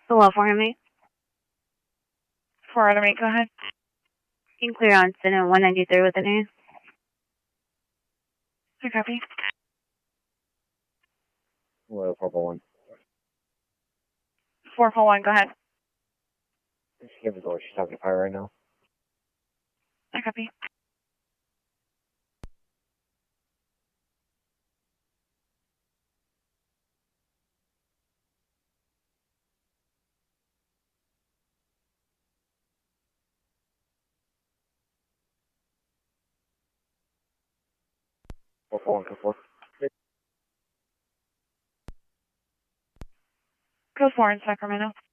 Hello, for me. 4 out of 8, go ahead. You can clear on incident 193 with an A. I copy. Hello, 441. 441, go ahead. Just give the door. She's having a fire right now. I copy. Four four one, code 4. Code 4 in Sacramento.